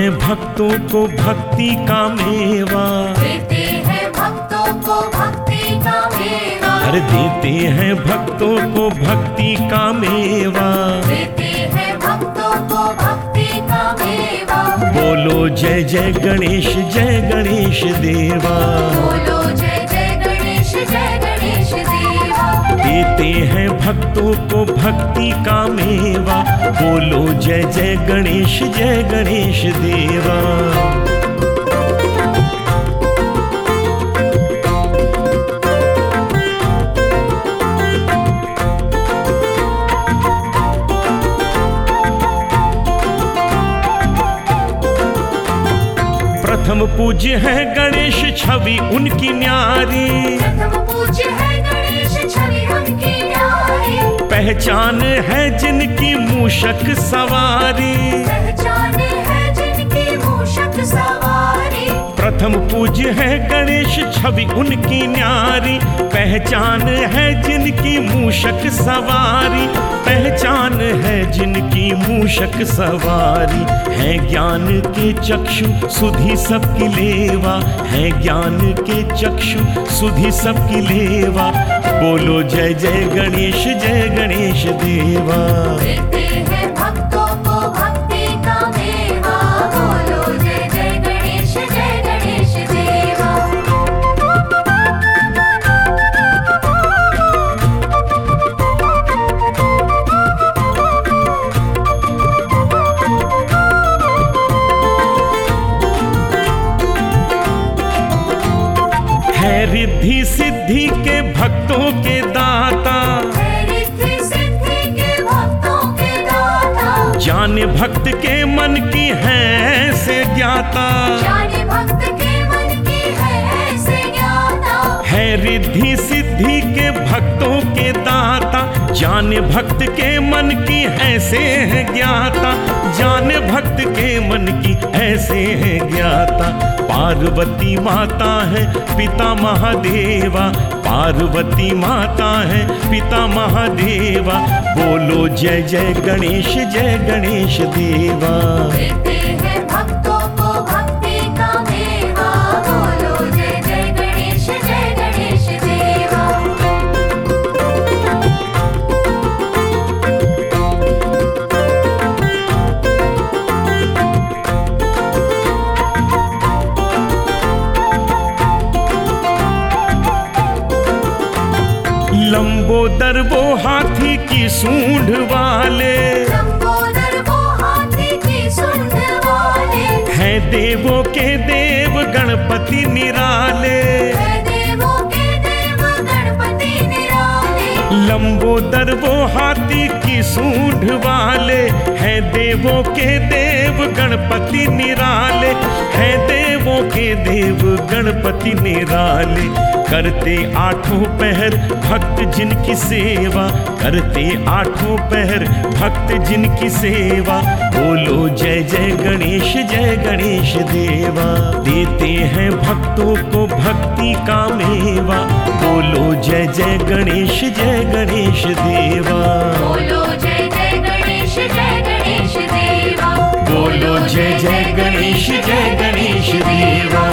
हैं भक्तों को भक्ति का मेवा, देते हैं भक्तों को भक्ति का मेवा, हर देते हैं भक्तों को भक्ति का मेवा। देते हैं भक्तों को भक्ति का मेवा। बोलो जय जय गणेश देवा, बोलो जय जय गणेश देवा। देते हैं भक्तों को भक्ति का मेवा। बोलो जय जय गणेश देवा। प्रथम पूज्य है गणेश छवि उनकी न्यारी, प्रथम पूज्य है गणेश छवि उनकी न्यारी, पहचान है जिनकी मूषक सवारी, पहचान है जिनकी मूषक सवारी। प्रथम पूज्य है गणेश छवि उनकी न्यारी, पहचान है जिनकी मूषक सवारी, पहचान है जिनकी मूषक सवारी। है ज्ञान के चक्षु सुधि सबकी लेवा, है ज्ञान के चक्षु सुधि सबकी लेवा। बोलो जय जय गणेश देवा। देते हैं भक्तों को भक्ति का मेवा। बोलो जय जय गणेश देवा। है रिद्धि सिद्धि के भक्तों के दाता, रिद्धि सिद्धि के भक्तों के दाता, जाने भक्त के मन की है से ज्ञाता। जाने भक्त के मन की है से ज्ञाता। है रिद्धि सिद्धि के भक्तों के दाता, जाने भक्त के मन की ऐसे है ज्ञाता, जाने भक्त के मन की ऐसे है ज्ञाता। पार्वती माता है पिता महादेवा, पार्वती माता है पिता महादेवा। बोलो जय जय गणेश देवा। देते हैं भक्तों को भक्ति का मेवा। बोलो जय जय गणेश देवा। लंबोदर वो हाथी की सूंड वाले, लंबोदर वो हाथी की सूंड वाले, हैं देवों के देव गणपति निराले। है देवों के देव गणपति निराले। लंबोदर वो हाथी की सूंड वाले, हैं देवों के देव गणपति निराले, हैं देवों के देव गणपति निराले। करते आठों पहर भक्त जिनकी सेवा, करते आठों पहर भक्त जिनकी सेवा। बोलो जय जय गणेश देवा। देते हैं भक्तों को भक्ति का मेवा। बोलो जय जय गणेश देवा। बोलो जय जय गणेश देवा। बोलो जय जय गणेश देवा।